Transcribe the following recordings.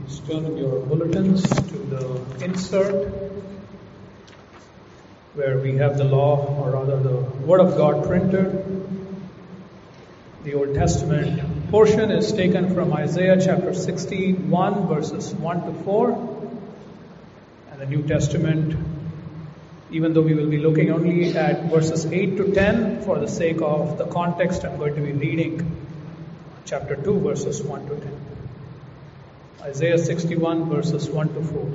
Please turn in your bulletins to the insert where we have the law, or rather the Word of God printed. The Old Testament portion is taken from Isaiah chapter 61 verses 1 to 4. And the New Testament, even though we will be looking only at verses 8 to 10, for the sake of the context, I'm going to be reading chapter 2 verses 1 to 10. Isaiah 61 verses 1 to 4.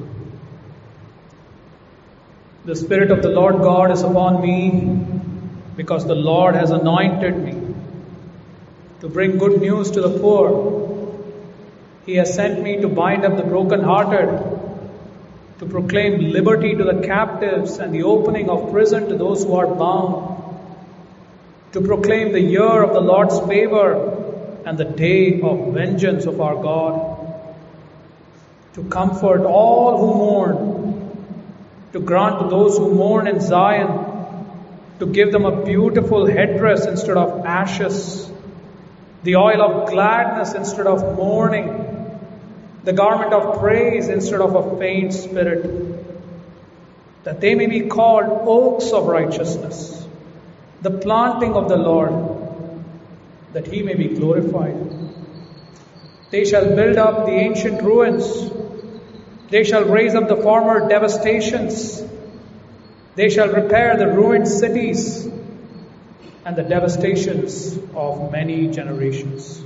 The Spirit of the Lord God is upon me, because the Lord has anointed me to bring good news to the poor. He has sent me to bind up the brokenhearted, to proclaim liberty to the captives and the opening of prison to those who are bound, to proclaim the year of the Lord's favor and the day of vengeance of our God, to comfort all who mourn, to grant to those who mourn in Zion, to give them a beautiful headdress instead of ashes, the oil of gladness instead of mourning, the garment of praise instead of a faint spirit, that they may be called oaks of righteousness, the planting of the Lord, that He may be glorified. They shall build up the ancient ruins. They shall raise up the former devastations. They shall repair the ruined cities and the devastations of many generations.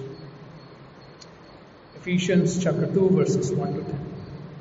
Ephesians chapter 2 verses 1 to 10.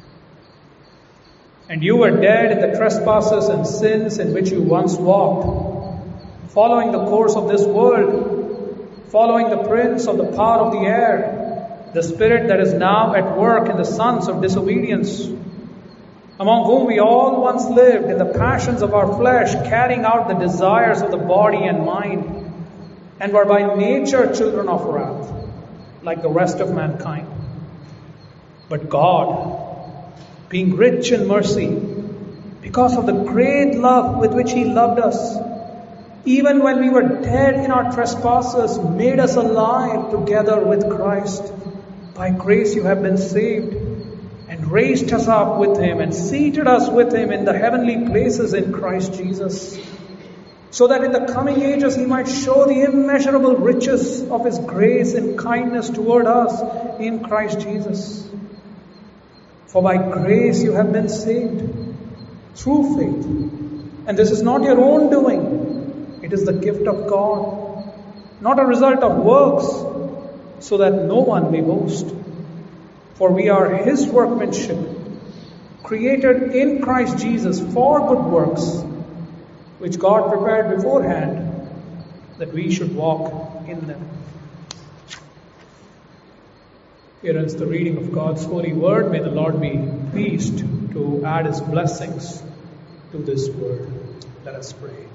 And you were dead in the trespasses and sins in which you once walked, following the course of this world, following the prince of the power of the air, the spirit that is now at work in the sons of disobedience, among whom we all once lived in the passions of our flesh, carrying out the desires of the body and mind, and were by nature children of wrath, like the rest of mankind. But God, being rich in mercy, because of the great love with which He loved us, even when we were dead in our trespasses, made us alive together with Christ. By grace you have been saved, and raised us up with Him, and seated us with Him in the heavenly places in Christ Jesus, so that in the coming ages He might show the immeasurable riches of His grace and kindness toward us in Christ Jesus. For by grace you have been saved, through faith. And this is not your own doing. It is the gift of God, not a result of works, so that no one may boast. For we are His workmanship, created in Christ Jesus for good works, which God prepared beforehand that we should walk in them. Here ends the reading of God's holy word. May the Lord be pleased to add His blessings to this word. Let us pray.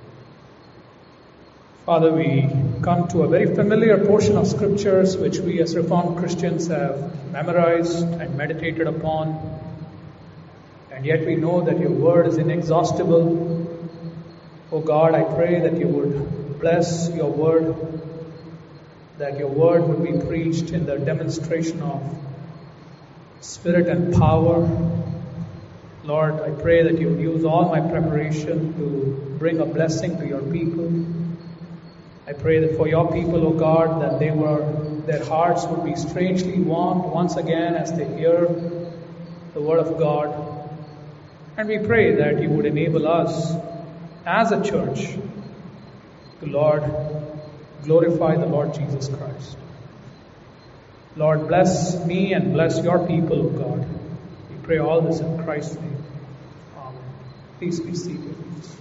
Father, we come to a very familiar portion of scriptures which we as Reformed Christians have memorized and meditated upon. And yet we know that your word is inexhaustible. Oh God, I pray that you would bless your word, that your word would be preached in the demonstration of spirit and power. Lord, I pray that you would use all my preparation to bring a blessing to your people. I pray that for your people, O God, that their hearts would be strangely warmed once again as they hear the word of God. And we pray that you would enable us as a church to, Lord, glorify the Lord Jesus Christ. Lord, bless me and bless your people, O God. We pray all this in Christ's name. Amen. Please be seated.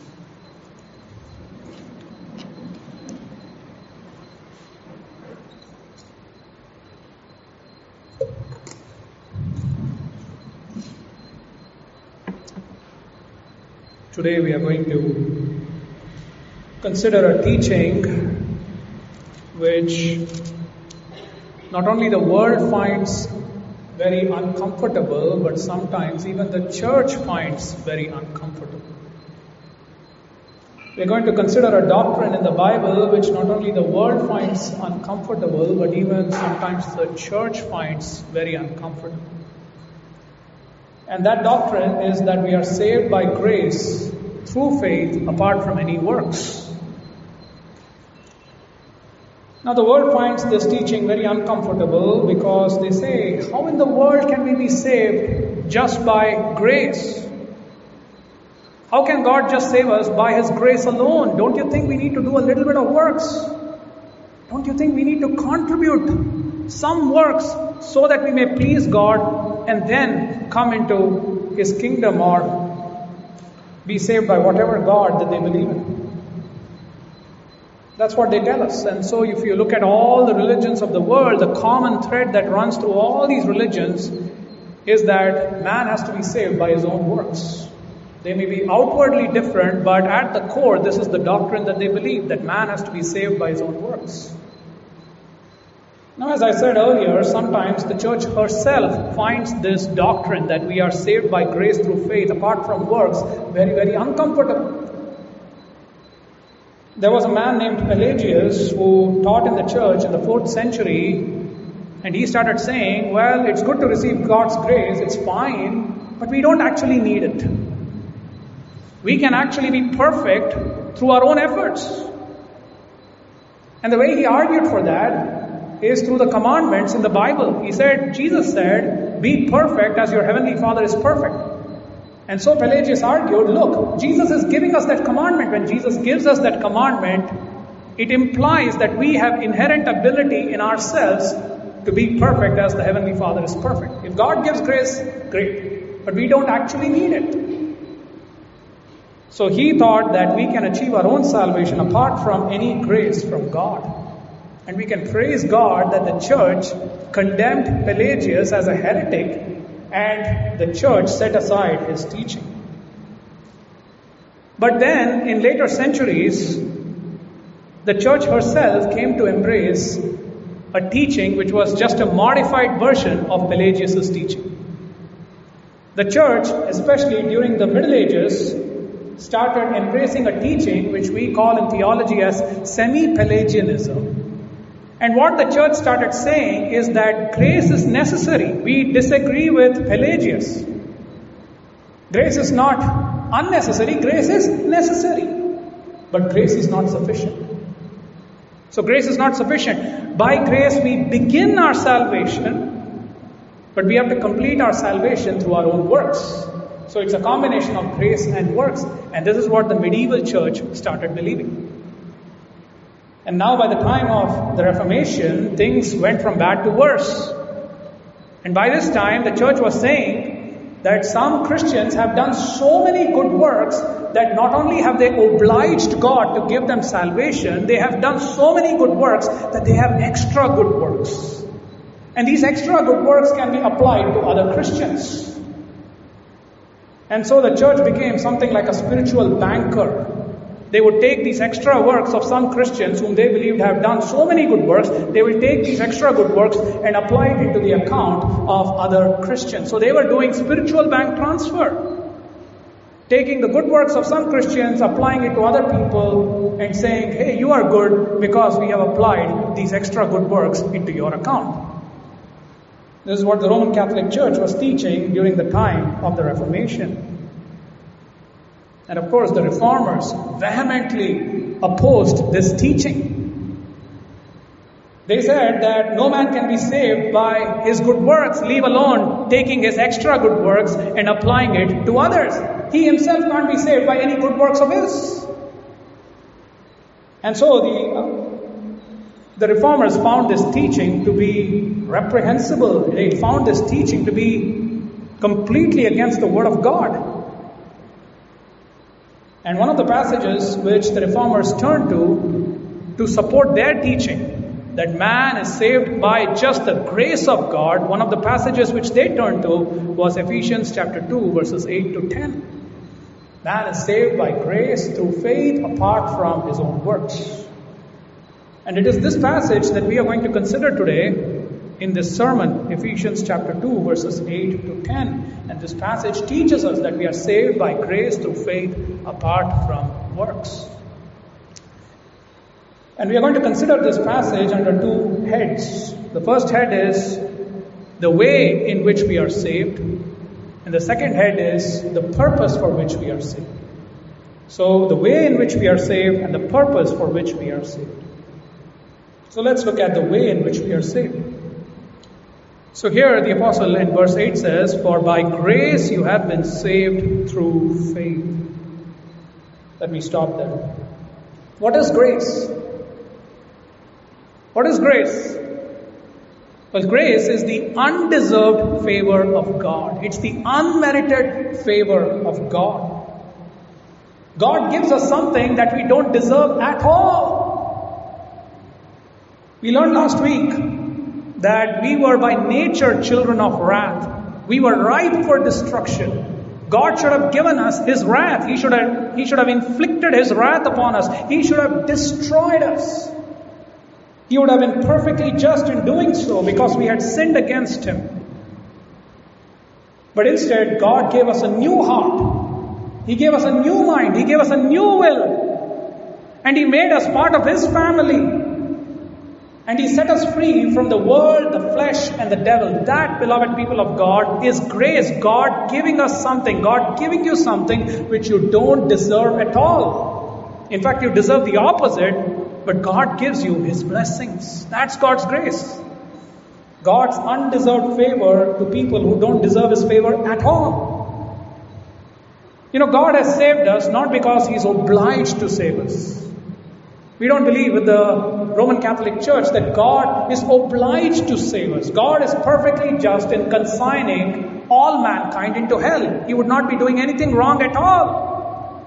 Today we are going to consider a teaching which not only the world finds very uncomfortable, but sometimes even the church finds very uncomfortable. We are going to consider a doctrine in the Bible which not only the world finds uncomfortable, but even sometimes the church finds very uncomfortable. And that doctrine is that we are saved by grace through faith apart from any works. Now the world finds this teaching very uncomfortable because they say, how in the world can we be saved just by grace? How can God just save us by His grace alone? Don't you think we need to do a little bit of works? Don't you think we need to contribute some works so that we may please God and then come into His kingdom or be saved by whatever God that they believe in? That's what they tell us. And so if you look at all the religions of the world, the common thread that runs through all these religions is that man has to be saved by his own works. They may be outwardly different, but at the core, this is the doctrine that they believe, that man has to be saved by his own works. Now, as I said earlier, sometimes the church herself finds this doctrine that we are saved by grace through faith apart from works very, very uncomfortable. There was a man named Pelagius who taught in the church in the 4th century, and he started saying, well, it's good to receive God's grace, it's fine, but we don't actually need it. We can actually be perfect through our own efforts. And the way he argued for that is through the commandments in the Bible. He said, Jesus said, be perfect as your heavenly Father is perfect. And so Pelagius argued, look, Jesus is giving us that commandment. When Jesus gives us that commandment, it implies that we have inherent ability in ourselves to be perfect as the Heavenly Father is perfect. If God gives grace, great. But we don't actually need it. So he thought that we can achieve our own salvation apart from any grace from God. And we can praise God that the church condemned Pelagius as a heretic, and the church set aside his teaching. But then, in later centuries, the church herself came to embrace a teaching which was just a modified version of Pelagius' teaching. The church, especially during the Middle Ages, started embracing a teaching which we call in theology as semi-Pelagianism. And what the church started saying is that grace is necessary. We disagree with Pelagius. Grace is not unnecessary, grace is necessary. But grace is not sufficient. So grace is not sufficient. By grace we begin our salvation, but we have to complete our salvation through our own works. So it's a combination of grace and works. And this is what the medieval church started believing. And now by the time of the Reformation, things went from bad to worse. And by this time, the church was saying that some Christians have done so many good works that not only have they obliged God to give them salvation, they have done so many good works that they have extra good works. And these extra good works can be applied to other Christians. And so the church became something like a spiritual banker. They would take these extra works of some Christians whom they believed have done so many good works. They will take these extra good works and apply it into the account of other Christians. So they were doing spiritual bank transfer. Taking the good works of some Christians, applying it to other people and saying, hey, you are good because we have applied these extra good works into your account. This is what the Roman Catholic Church was teaching during the time of the Reformation. And of course, the Reformers vehemently opposed this teaching. They said that no man can be saved by his good works, leave alone taking his extra good works and applying it to others. He himself can't be saved by any good works of his. And so the Reformers found this teaching to be reprehensible. They found this teaching to be completely against the Word of God. And one of the passages which the Reformers turned to support their teaching, that man is saved by just the grace of God, one of the passages which they turned to was Ephesians chapter 2, verses 8 to 10. Man is saved by grace through faith apart from his own works. And it is this passage that we are going to consider today in this sermon, Ephesians chapter 2, verses 8 to 10. And this passage teaches us that we are saved by grace through faith apart from works. And we are going to consider this passage under two heads. The first head is the way in which we are saved. And the second head is the purpose for which we are saved. So the way in which we are saved and the purpose for which we are saved. So let's look at the way in which we are saved. So here the apostle in verse 8 says, "For by grace you have been saved through faith." Let me stop there. What is grace? What is grace? Well, grace is the undeserved favor of God. It's the unmerited favor of God. God gives us something that we don't deserve at all. We learned last week that we were by nature children of wrath. We were ripe for destruction. God should have given us His wrath. He should have inflicted His wrath upon us. He should have destroyed us. He would have been perfectly just in doing so because we had sinned against Him. But instead, God gave us a new heart. He gave us a new mind. He gave us a new will. And He made us part of His family. And He set us free from the world, the flesh, and the devil. That, beloved people of God, is grace. God giving us something. God giving you something which you don't deserve at all. In fact, you deserve the opposite, but God gives you His blessings. That's God's grace. God's undeserved favor to people who don't deserve His favor at all. You know, God has saved us not because He's obliged to save us. We don't believe with the Roman Catholic Church that God is obliged to save us. God is perfectly just in consigning all mankind into hell. He would not be doing anything wrong at all.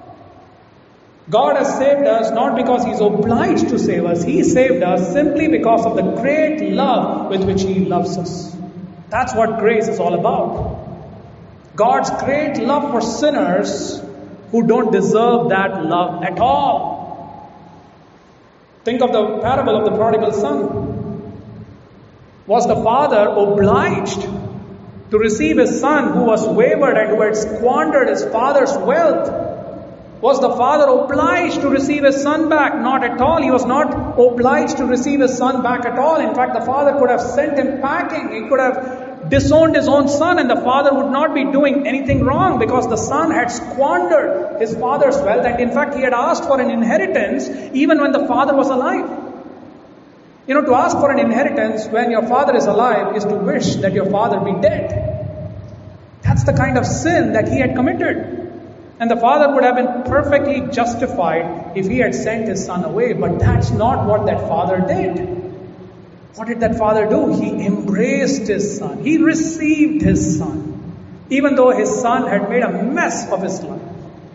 God has saved us not because He's obliged to save us. He saved us simply because of the great love with which He loves us. That's what grace is all about. God's great love for sinners who don't deserve that love at all. Think of the parable of the prodigal son. Was the father obliged to receive his son who was wayward and who had squandered his father's wealth? Was the father obliged to receive his son back? Not at all. He was not obliged to receive his son back at all. In fact, the father could have sent him packing. He could have disowned his own son, and the father would not be doing anything wrong because the son had squandered his father's wealth, and in fact he had asked for an inheritance even when the father was alive. You know, to ask for an inheritance when your father is alive is to wish that your father be dead. That's the kind of sin that he had committed. And the father would have been perfectly justified if he had sent his son away, but that's not what that father did. What did that father do? He embraced his son. He received his son, even though his son had made a mess of his life.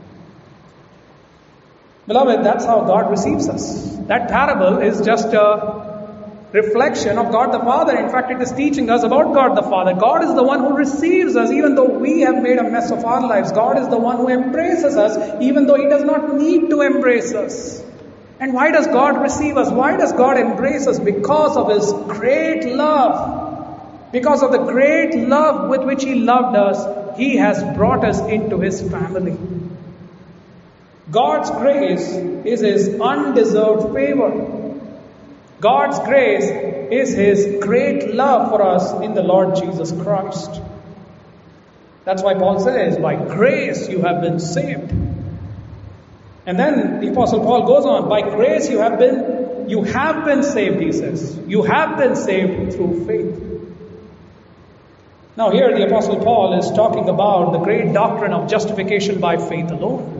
Beloved, that's how God receives us. That parable is just a reflection of God the Father. In fact, it is teaching us about God the Father. God is the one who receives us, even though we have made a mess of our lives. God is the one who embraces us, even though He does not need to embrace us. And why does God receive us? Why does God embrace us? Because of His great love. Because of the great love with which He loved us, He has brought us into His family. God's grace is His undeserved favor. God's grace is His great love for us in the Lord Jesus Christ. That's why Paul says, by grace you have been saved. And then the Apostle Paul goes on, by grace you have been saved, he says. You have been saved through faith. Now here the Apostle Paul is talking about the great doctrine of justification by faith alone.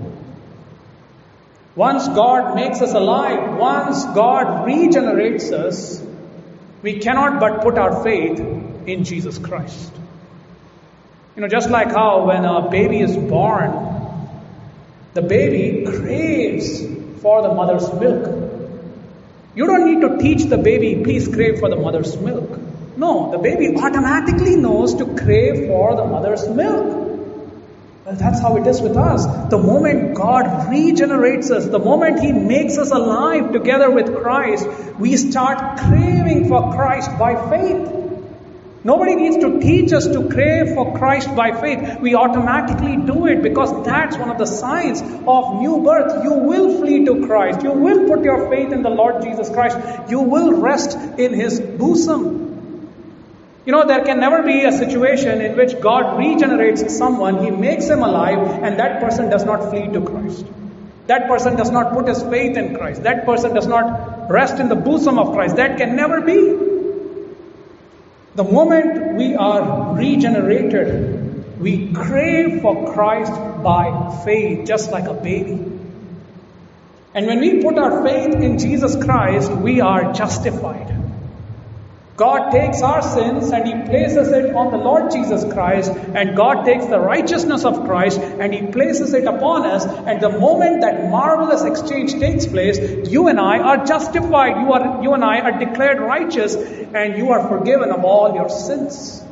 Once God makes us alive, once God regenerates us, we cannot but put our faith in Jesus Christ. You know, just like how when a baby is born, the baby craves for the mother's milk. You don't need to teach the baby, please crave for the mother's milk. No, the baby automatically knows to crave for the mother's milk. Well, that's how it is with us. The moment God regenerates us, the moment He makes us alive together with Christ, we start craving for Christ by faith. Nobody needs to teach us to crave for Christ by faith. We automatically do it because that's one of the signs of new birth. You will flee to Christ. You will put your faith in the Lord Jesus Christ. You will rest in His bosom. There can never be a situation in which God regenerates someone, He makes him alive, and that person does not flee to Christ. That person does not put his faith in Christ. That person does not rest in the bosom of Christ. That can never be. The moment we are regenerated, we crave for Christ by faith, just like a baby. And when we put our faith in Jesus Christ, we are justified. God takes our sins and He places it on the Lord Jesus Christ, and God takes the righteousness of Christ and He places it upon us, and the moment that marvelous exchange takes place, you and I are justified. You and I are declared righteous, and you are forgiven of all your sins.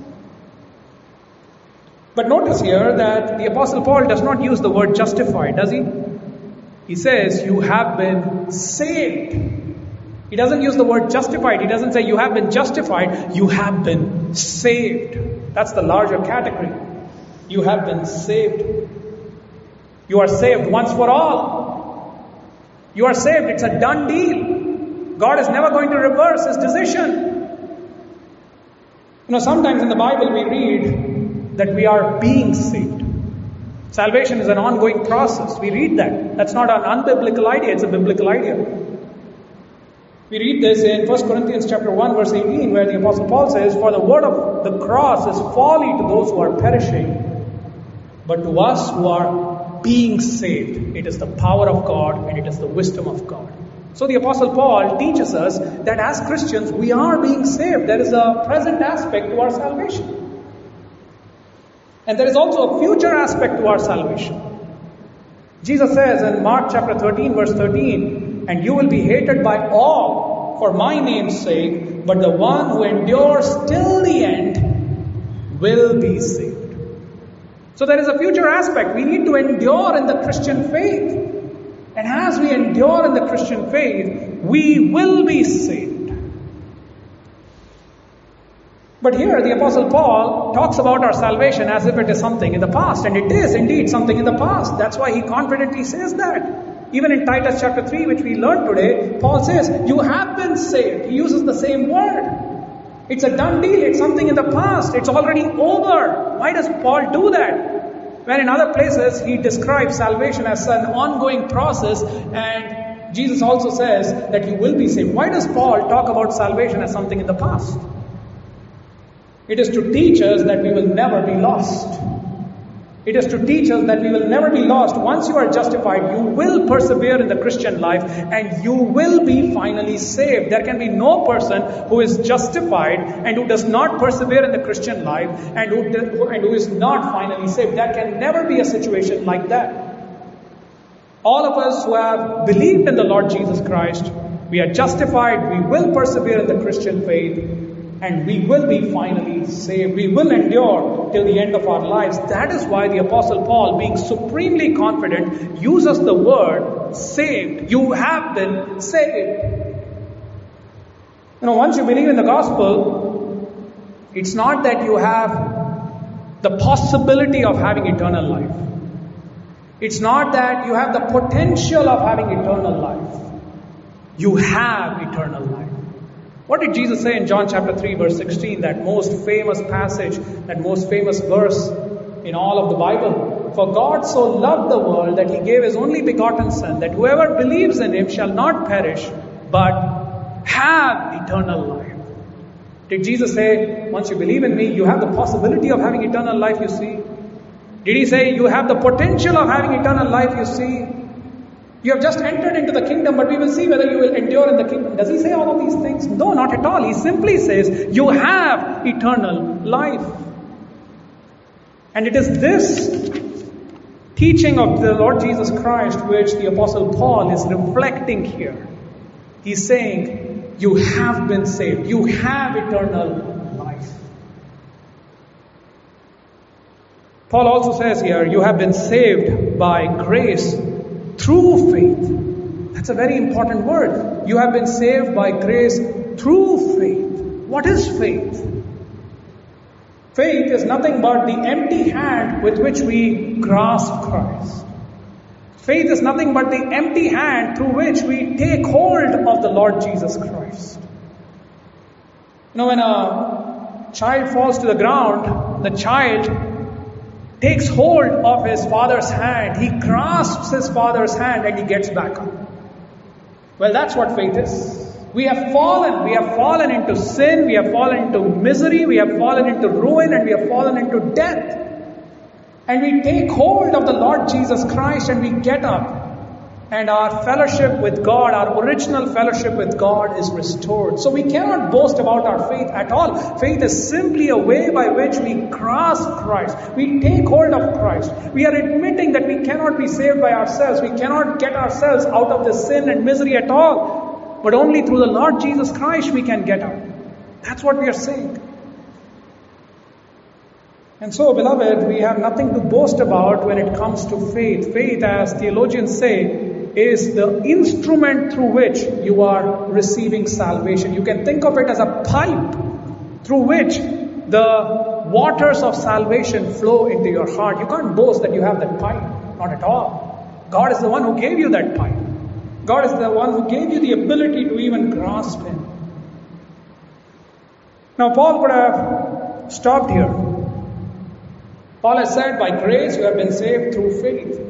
But notice here that the Apostle Paul does not use the word justified, does he? He says, you have been saved. He doesn't use the word justified. He doesn't say you have been justified. You have been saved. That's the larger category. You have been saved. You are saved once for all. You are saved. It's a done deal. God is never going to reverse His decision. Sometimes in the Bible we read that we are being saved. Salvation is an ongoing process. We read that. That's not an unbiblical idea. It's a biblical idea. We read this in 1 Corinthians chapter 1 verse 18, where the Apostle Paul says, for the word of the cross is folly to those who are perishing, but to us who are being saved, it is the power of God and it is the wisdom of God. So the Apostle Paul teaches us that as Christians, we are being saved. There is a present aspect to our salvation. And there is also a future aspect to our salvation. Jesus says in Mark chapter 13 verse 13, and you will be hated by all for my name's sake, but the one who endures till the end will be saved. So there is a future aspect. We need to endure in the Christian faith. And as we endure in the Christian faith, we will be saved. But here the Apostle Paul talks about our salvation as if it is something in the past. And it is indeed something in the past. That's why he confidently says that. Even in Titus chapter 3, which we learned today, Paul says, you have been saved. He uses the same word. It's a done deal. It's something in the past. It's already over. Why does Paul do that? When in other places he describes salvation as an ongoing process, and Jesus also says that you will be saved. Why does Paul talk about salvation as something in the past? It is to teach us that we will never be lost. It is to teach us that we will never be lost. Once you are justified, you will persevere in the Christian life and you will be finally saved. There can be no person who is justified and who does not persevere in the Christian life and who is not finally saved. There can never be a situation like that. All of us who have believed in the Lord Jesus Christ, we are justified, we will persevere in the Christian faith, and we will be finally saved. We will endure till the end of our lives. That is why the Apostle Paul, being supremely confident, uses the word saved. You have been saved. Once you believe in the gospel, it's not that you have the possibility of having eternal life. It's not that you have the potential of having eternal life. You have eternal life. What did Jesus say in John chapter 3 verse 16, that most famous passage, that most famous verse in all of the Bible? For God so loved the world that He gave His only begotten Son, that whoever believes in Him shall not perish, but have eternal life. Did Jesus say, once you believe in me, you have the possibility of having eternal life, you see? Did He say, you have the potential of having eternal life, you see? You have just entered into the kingdom, but we will see whether you will endure in the kingdom. Does He say all of these things? No, not at all. He simply says, you have eternal life. And it is this teaching of the Lord Jesus Christ which the Apostle Paul is reflecting here. He's saying, you have been saved. You have eternal life. Paul also says here, you have been saved by grace through faith. That's a very important word. You have been saved by grace through faith. What is faith? Faith is nothing but the empty hand with which we grasp Christ. Faith is nothing but the empty hand through which we take hold of the Lord Jesus Christ. When a child falls to the ground, the child takes hold of his father's hand. He grasps his father's hand and he gets back up. Well, that's what faith is. We have fallen. We have fallen into sin. We have fallen into misery. We have fallen into ruin, and we have fallen into death. And we take hold of the Lord Jesus Christ and we get up. And our fellowship with God, our original fellowship with God is restored. So we cannot boast about our faith at all. Faith is simply a way by which we grasp Christ. We take hold of Christ. We are admitting that we cannot be saved by ourselves. We cannot get ourselves out of this sin and misery at all. But only through the Lord Jesus Christ we can get out. That's what we are saying. And so, beloved, we have nothing to boast about when it comes to faith. Faith, as theologians say, is the instrument through which you are receiving salvation. You can think of it as a pipe through which the waters of salvation flow into your heart. You can't boast that you have that pipe. Not at all. God is the one who gave you that pipe. God is the one who gave you the ability to even grasp Him. Now, Paul could have stopped here. Paul has said, by grace you have been saved through faith.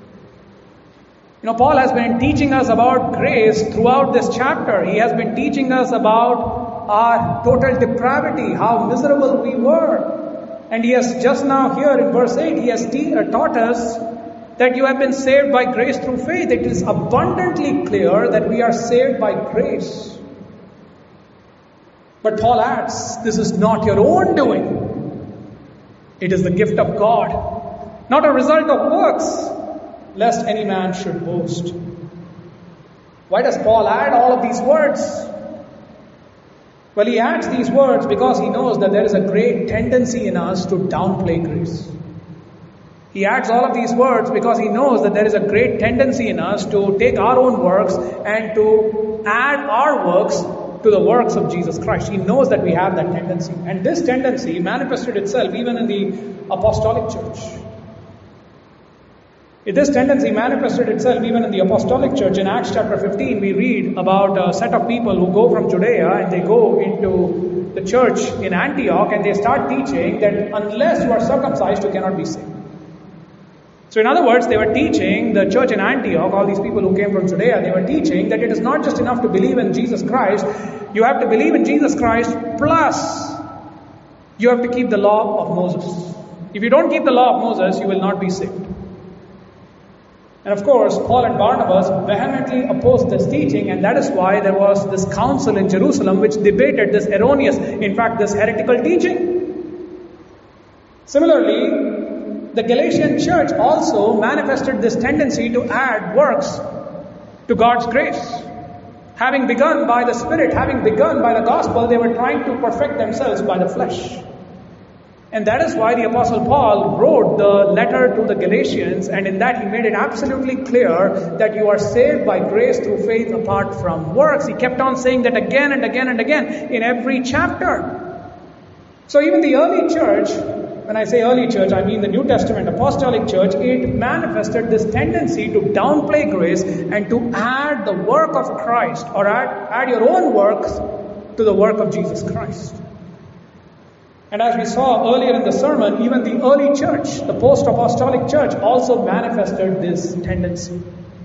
Paul has been teaching us about grace throughout this chapter. He has been teaching us about our total depravity, how miserable we were. And he has just now here in verse 8, he has taught us that you have been saved by grace through faith. It is abundantly clear that we are saved by grace. But Paul adds, this is not your own doing. It is the gift of God, not a result of works, lest any man should boast. Why does Paul add all of these words? Well, he adds these words because he knows that there is a great tendency in us to downplay grace. He adds all of these words because he knows that there is a great tendency in us to take our own works and to add our works to the works of Jesus Christ. He knows that we have that tendency. And this tendency manifested itself even in the apostolic church. This tendency manifested itself even in the apostolic church. In Acts chapter 15, we read about a set of people who go from Judea and they go into the church in Antioch and they start teaching that unless you are circumcised, you cannot be saved. So in other words, they were teaching, the church in Antioch, all these people who came from Judea, they were teaching that it is not just enough to believe in Jesus Christ. You have to believe in Jesus Christ plus you have to keep the law of Moses. If you don't keep the law of Moses, you will not be saved. And of course, Paul and Barnabas vehemently opposed this teaching, and that is why there was this council in Jerusalem which debated this erroneous, in fact, this heretical teaching. Similarly, the Galatian church also manifested this tendency to add works to God's grace. Having begun by the Spirit, having begun by the gospel, they were trying to perfect themselves by the flesh. And that is why the Apostle Paul wrote the letter to the Galatians, and in that he made it absolutely clear that you are saved by grace through faith apart from works. He kept on saying that again and again and again in every chapter. So even the early church, when I say early church, I mean the New Testament apostolic church, it manifested this tendency to downplay grace and to add the work of Christ or add your own works to the work of Jesus Christ. And as we saw earlier in the sermon, even the early church, the post-apostolic church, also manifested this tendency.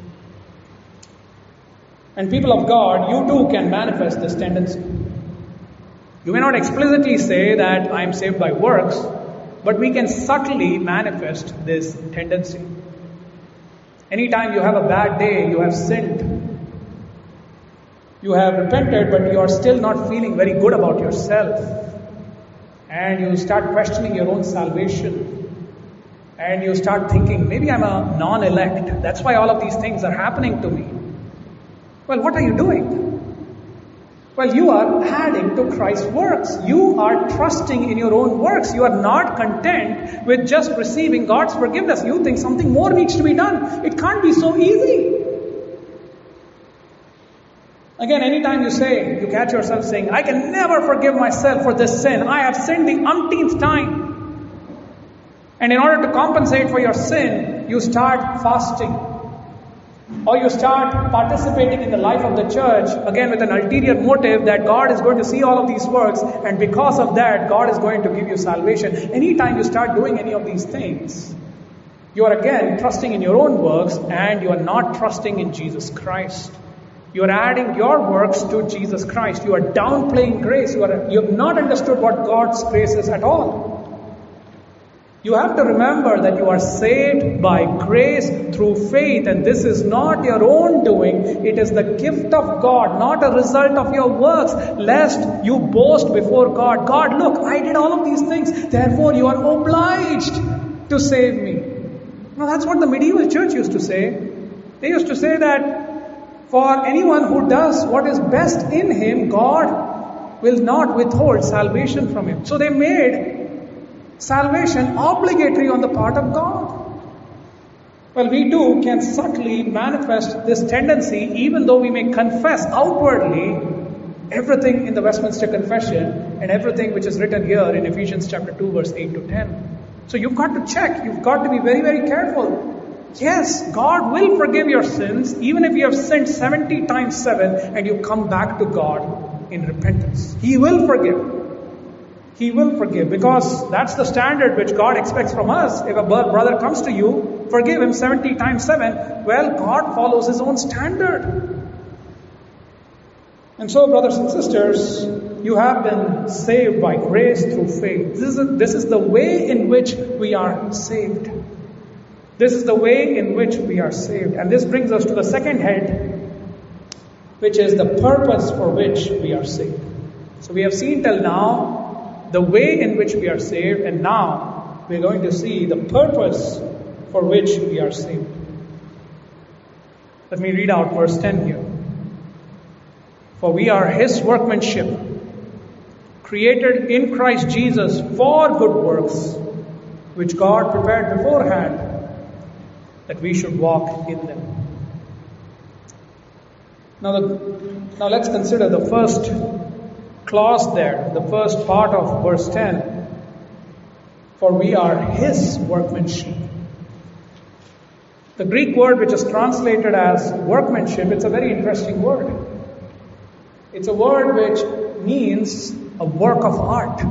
And people of God, you too can manifest this tendency. You may not explicitly say that I am saved by works, but we can subtly manifest this tendency. Anytime you have a bad day, you have sinned, you have repented, but you are still not feeling very good about yourself. And you start questioning your own salvation. And you start thinking, maybe I'm a non-elect. That's why all of these things are happening to me. Well, what are you doing? Well, you are adding to Christ's works. You are trusting in your own works. You are not content with just receiving God's forgiveness. You think something more needs to be done. It can't be so easy. Again, anytime you catch yourself saying, I can never forgive myself for this sin. I have sinned the umpteenth time. And in order to compensate for your sin, you start fasting. Or you start participating in the life of the church, again with an ulterior motive that God is going to see all of these works, and because of that, God is going to give you salvation. Anytime you start doing any of these things, you are again trusting in your own works, and you are not trusting in Jesus Christ. You are adding your works to Jesus Christ. You are downplaying grace. You have not understood what God's grace is at all. You have to remember that you are saved by grace through faith, and this is not your own doing. It is the gift of God, not a result of your works, lest you boast before God. God, look, I did all of these things, therefore you are obliged to save me. Now that's what the medieval church used to say. They used to say that for anyone who does what is best in him, God will not withhold salvation from him. So they made salvation obligatory on the part of God. Well, we too can subtly manifest this tendency, even though we may confess outwardly everything in the Westminster Confession and everything which is written here in Ephesians chapter 2 verse 8 to 10. So you've got to check, you've got to be very, very careful. Yes, God will forgive your sins, even if you have sinned 70 times 7 and you come back to God in repentance. He will forgive. He will forgive, because that's the standard which God expects from us. If a brother comes to you, forgive him 70 times 7. Well, God follows His own standard. And so, brothers and sisters, you have been saved by grace through faith. This is the way in which we are saved. This is the way in which we are saved. And this brings us to the second head, which is the purpose for which we are saved. So we have seen till now the way in which we are saved, and now we're going to see the purpose for which we are saved. Let me read out verse 10 here. For we are His workmanship, created in Christ Jesus for good works, which God prepared beforehand, that we should walk in them. Now let's consider the first clause there, the first part of verse 10. For we are His workmanship. The Greek word which is translated as workmanship, it's a very interesting word. It's a word which means a work of art.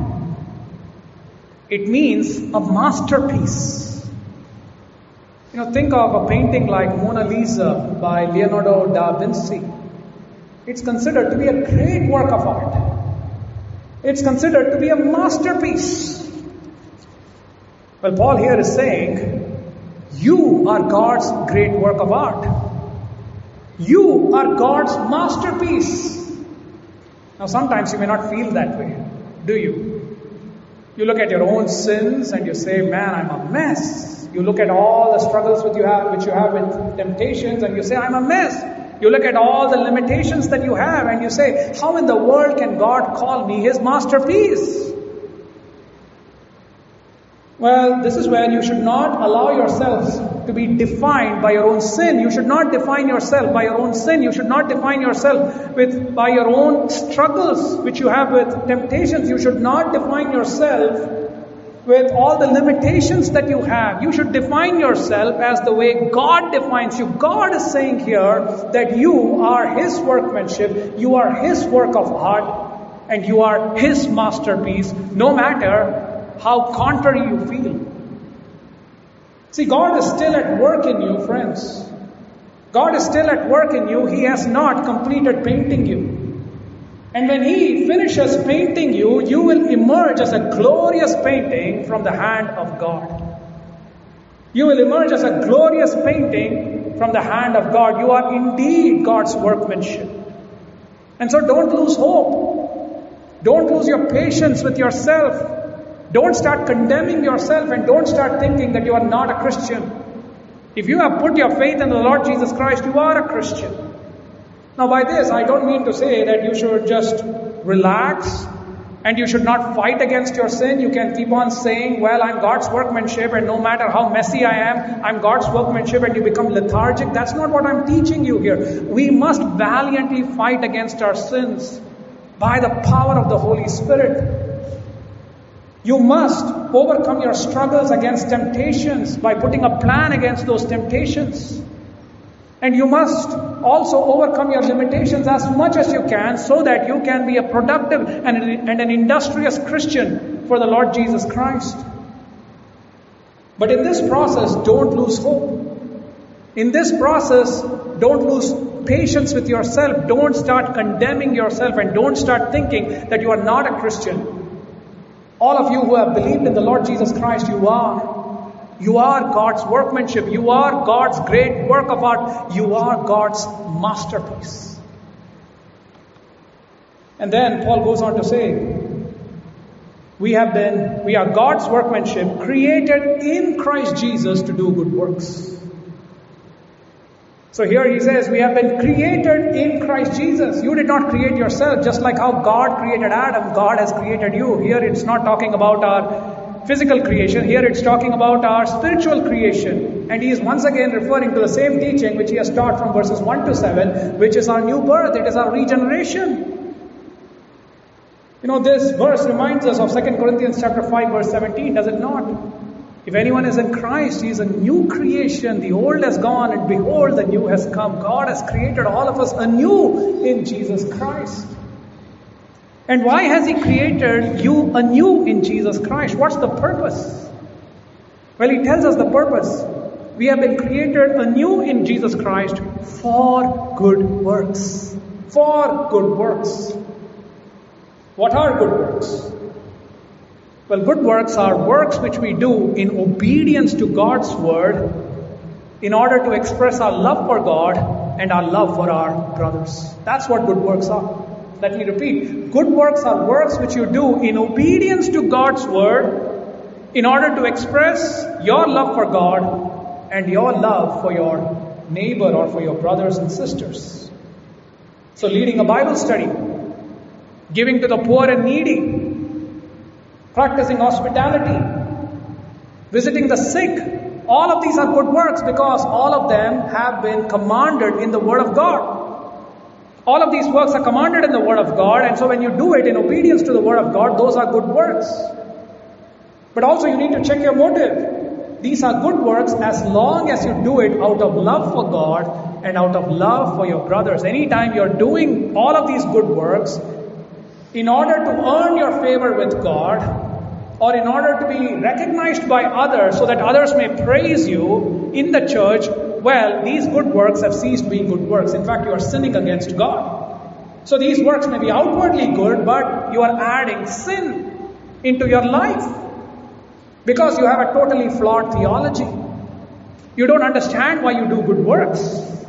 It means a masterpiece. Think of a painting like Mona Lisa by Leonardo da Vinci. It's considered to be a great work of art. It's considered to be a masterpiece. Well, Paul here is saying, you are God's great work of art. You are God's masterpiece. Now, sometimes you may not feel that way, do you? You look at your own sins and you say, man, I'm a mess. You look at all the struggles which you have with temptations, and you say, I'm a mess. You look at all the limitations that you have and you say, how in the world can God call me His masterpiece? Well, this is where you should not allow yourselves to be defined by your own sin. You should not define yourself by your own sin. You should not define yourself by your own struggles which you have with temptations. You should not define yourself with all the limitations that you have. You should define yourself as the way God defines you. God is saying here that you are His workmanship, you are His work of art, and you are His masterpiece, no matter how contrary you feel. See, God is still at work in you, friends. God is still at work in you. He has not completed painting you. And when He finishes painting you, you will emerge as a glorious painting from the hand of God. You will emerge as a glorious painting from the hand of God. You are indeed God's workmanship. And so don't lose hope. Don't lose your patience with yourself. Don't start condemning yourself, and don't start thinking that you are not a Christian. If you have put your faith in the Lord Jesus Christ, you are a Christian. Now by this, I don't mean to say that you should just relax and you should not fight against your sin. You can keep on saying, well, I'm God's workmanship, and no matter how messy I am, I'm God's workmanship, and you become lethargic. That's not what I'm teaching you here. We must valiantly fight against our sins by the power of the Holy Spirit. You must overcome your struggles against temptations by putting a plan against those temptations. And you must also overcome your limitations as much as you can so that you can be a productive and an industrious Christian for the Lord Jesus Christ. But in this process, don't lose hope. In this process, don't lose patience with yourself. Don't start condemning yourself and don't start thinking that you are not a Christian. All of you who have believed in the Lord Jesus Christ, you are. You are God's workmanship. You are God's great work of art. You are God's masterpiece. And then Paul goes on to say, we are God's workmanship created in Christ Jesus to do good works. So here he says, we have been created in Christ Jesus. You did not create yourself, just like how God created Adam, God has created you. Here it's not talking about our physical creation. Here it's talking about our spiritual creation. And he is once again referring to the same teaching which he has taught from verses 1 to 7, which is our new birth. It is our regeneration. This verse reminds us of 2 Corinthians chapter 5, verse 17, does it not? If anyone is in Christ, he is a new creation. The old has gone and behold, the new has come. God has created all of us anew in Jesus Christ. And why has he created you anew in Jesus Christ? What's the purpose? Well, he tells us the purpose. We have been created anew in Jesus Christ for good works. For good works. What are good works? Well, good works are works which we do in obedience to God's word in order to express our love for God and our love for our brothers. That's what good works are. Let me repeat. Good works are works which you do in obedience to God's word in order to express your love for God and your love for your neighbor or for your brothers and sisters. So leading a Bible study, giving to the poor and needy, practicing hospitality, visiting the sick, all of these are good works because all of them have been commanded in the Word of God. All of these works are commanded in the Word of God, and so when you do it in obedience to the Word of God, those are good works. But also you need to check your motive. These are good works as long as you do it out of love for God and out of love for your brothers. Anytime you're doing all of these good works in order to earn your favor with God, or in order to be recognized by others so that others may praise you in the church, well, these good works have ceased being good works. In fact, you are sinning against God. So these works may be outwardly good, but you are adding sin into your life because you have a totally flawed theology. You don't understand why you do good works.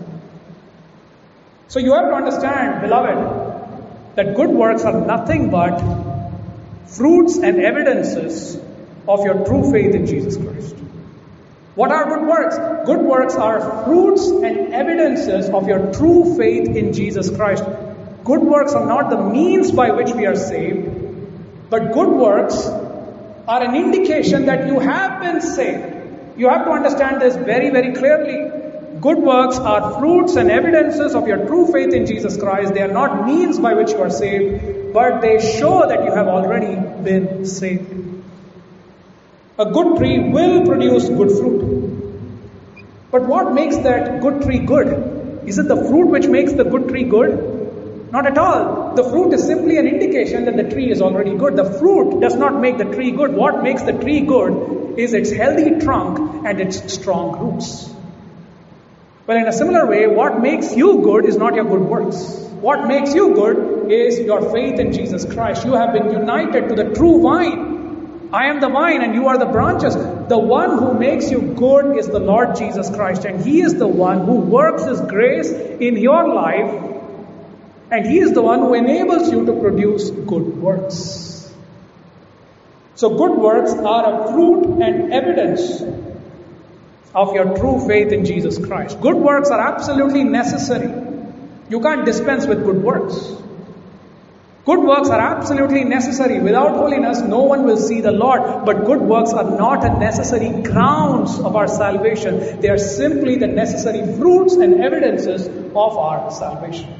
So you have to understand, beloved, that good works are nothing but fruits and evidences of your true faith in Jesus Christ. What are good works? Good works are fruits and evidences of your true faith in Jesus Christ. Good works are not the means by which we are saved, but good works are an indication that you have been saved. You have to understand this very, very clearly. Good works are fruits and evidences of your true faith in Jesus Christ. They are not means by which you are saved, but they show that you have already been saved. A good tree will produce good fruit. But what makes that good tree good? Is it the fruit which makes the good tree good? Not at all. The fruit is simply an indication that the tree is already good. The fruit does not make the tree good. What makes the tree good is its healthy trunk and its strong roots. Well, in a similar way, what makes you good is not your good works. What makes you good is your faith in Jesus Christ. You have been united to the true vine. I am the vine and you are the branches. The one who makes you good is the Lord Jesus Christ. And He is the one who works His grace in your life. And He is the one who enables you to produce good works. So good works are a fruit and evidence of your true faith in Jesus Christ. Good works are absolutely necessary. You can't dispense with good works. Good works are absolutely necessary. Without holiness, no one will see the Lord. But good works are not a necessary grounds of our salvation. They are simply the necessary fruits and evidences of our salvation.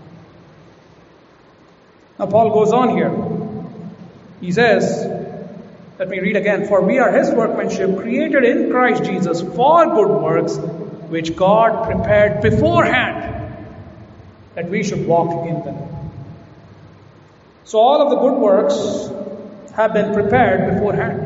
Now Paul goes on here. He says, let me read again. For we are His workmanship, created in Christ Jesus for good works, which God prepared beforehand that we should walk in them. So all of the good works have been prepared beforehand.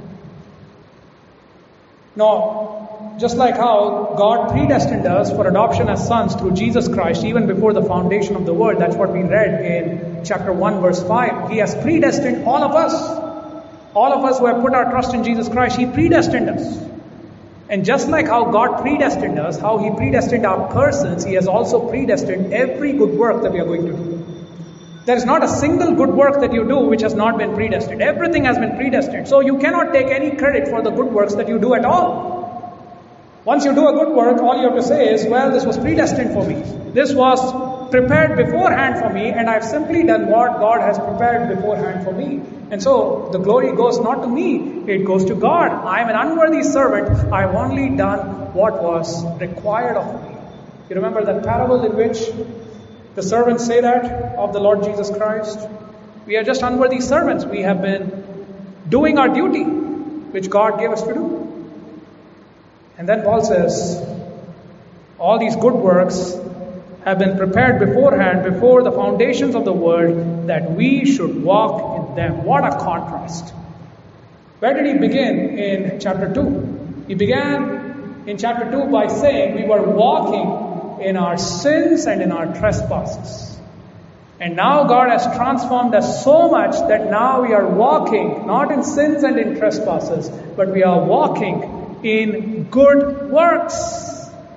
Now, just like how God predestined us for adoption as sons through Jesus Christ even before the foundation of the world, that's what we read in chapter 1 verse 5. He has predestined all of us. All of us who have put our trust in Jesus Christ, He predestined us. And just like how God predestined us, how He predestined our persons, He has also predestined every good work that we are going to do. There is not a single good work that you do which has not been predestined. Everything has been predestined. So you cannot take any credit for the good works that you do at all. Once you do a good work, all you have to say is, well, this was predestined for me. This was prepared beforehand for me, and I've simply done what God has prepared beforehand for me. And so the glory goes not to me, it goes to God. I am an unworthy servant. I've only done what was required of me. You remember that parable in which the servants say that of the Lord Jesus Christ? We are just unworthy servants. We have been doing our duty, which God gave us to do. And then Paul says, all these good works have been prepared beforehand, before the foundations of the world, that we should walk in them. What a contrast. Where did he begin in chapter 2? He began in chapter 2 by saying we were walking in our sins and in our trespasses. And now God has transformed us so much that now we are walking not in sins and in trespasses, but we are walking in good works.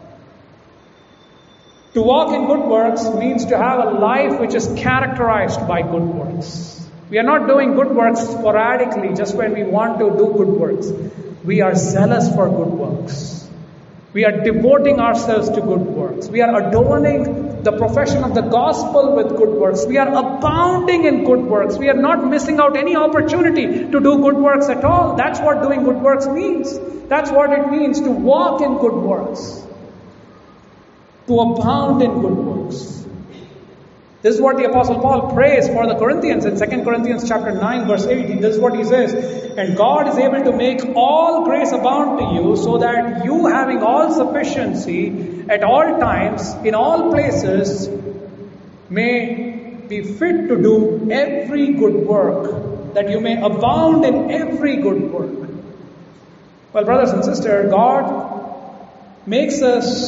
To walk in good works means to have a life which is characterized by good works. We are not doing good works sporadically just when we want to do good works. We are zealous for good works. We are devoting ourselves to good works. We are adorning the profession of the gospel with good works. We are abounding in good works. We are not missing out any opportunity to do good works at all. That's what doing good works means. That's what it means to walk in good works. To abound in good works. This is what the Apostle Paul prays for the Corinthians in 2 Corinthians chapter 9 verse 18. This is what he says. And God is able to make all grace abound to you, so that you, having all sufficiency at all times, in all places, may be fit to do every good work, that you may abound in every good work. Well, brothers and sisters, God makes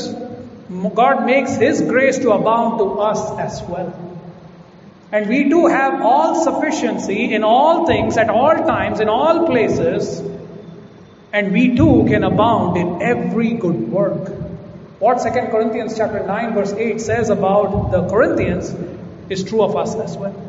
His grace to abound to us as well. And we do have all sufficiency in all things, at all times, in all places. And we too can abound in every good work. What 2 Corinthians chapter 9 verse 8 says about the Corinthians is true of us as well.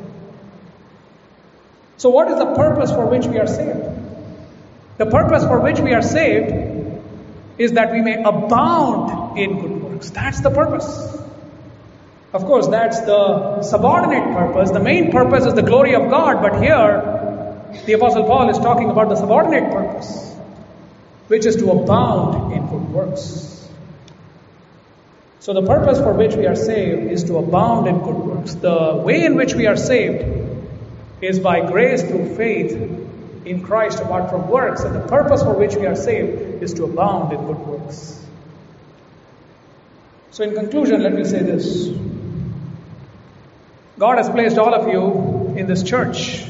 So what is the purpose for which we are saved? The purpose for which we are saved is that we may abound in good works. That's the purpose. Of course, that's the subordinate purpose. The main purpose is the glory of God. But here, the Apostle Paul is talking about the subordinate purpose, which is to abound in good works. So the purpose for which we are saved is to abound in good works. The way in which we are saved is by grace through faith in Christ apart from works. And the purpose for which we are saved is to abound in good works. So in conclusion, let me say this. God has placed all of you in this church.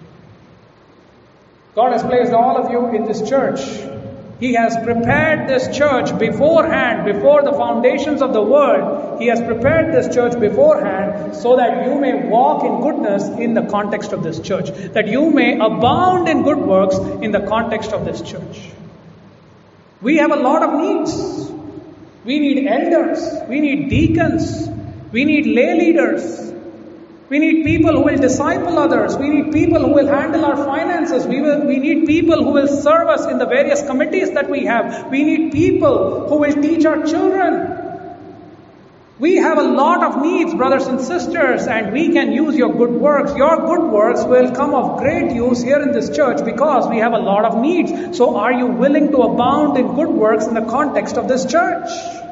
God has placed all of you in this church. He has prepared this church beforehand, before the foundations of the world. He has prepared this church beforehand so that you may walk in goodness in the context of this church. That you may abound in good works in the context of this church. We have a lot of needs. We need elders. We need deacons. We need lay leaders. We need people who will disciple others. We need people who will handle our finances. We need people who will serve us in the various committees that we have. We need people who will teach our children. We have a lot of needs, brothers and sisters, and we can use your good works. Your good works will come of great use here in this church because we have a lot of needs. So are you willing to abound in good works in the context of this church?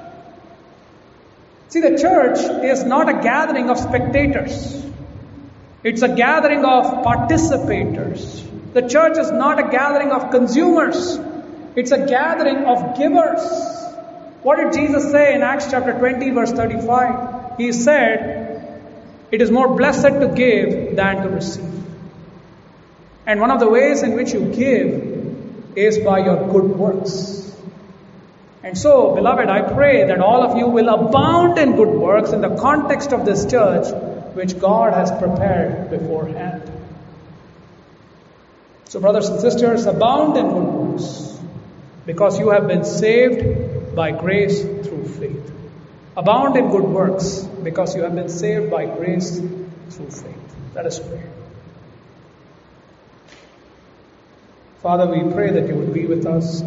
See, the church is not a gathering of spectators. It's a gathering of participators. The church is not a gathering of consumers. It's a gathering of givers. What did Jesus say in Acts chapter 20 verse 35? He said, it is more blessed to give than to receive. And one of the ways in which you give is by your good works. And so, beloved, I pray that all of you will abound in good works in the context of this church which God has prepared beforehand. So, brothers and sisters, abound in good works because you have been saved by grace through faith. Abound in good works because you have been saved by grace through faith. Let us pray. Father, we pray that you would be with us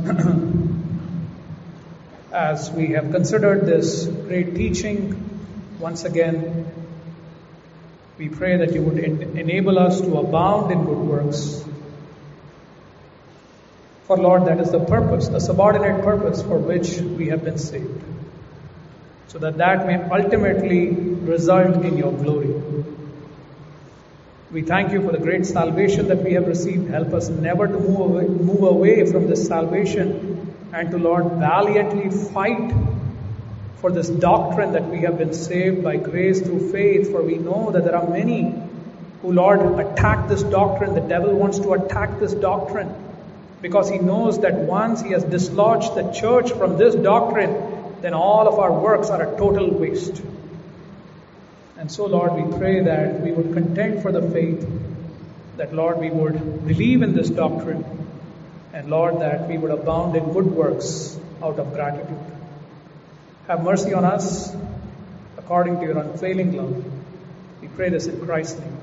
as we have considered this great teaching once again. We pray that you would enable us to abound in good works. For Lord, that is the purpose, the subordinate purpose for which we have been saved. So that may ultimately result in your glory. We thank you for the great salvation that we have received. Help us never to move away from this salvation and to, Lord, valiantly fight for this doctrine that we have been saved by grace through faith. For we know that there are many who, Lord, attack this doctrine. The devil wants to attack this doctrine because he knows that once he has dislodged the church from this doctrine, then all of our works are a total waste. And so, Lord, we pray that we would contend for the faith, that, Lord, we would believe in this doctrine, and, Lord, that we would abound in good works out of gratitude. Have mercy on us according to your unfailing love. We pray this in Christ's name.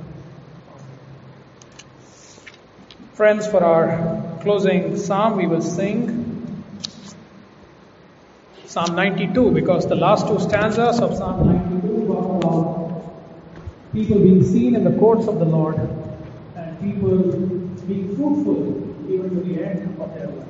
Friends, for our closing psalm, we will sing Psalm 92, because the last two stanzas of Psalm 92 talk about people being seen in the courts of the Lord and people being fruitful even to the end of their life.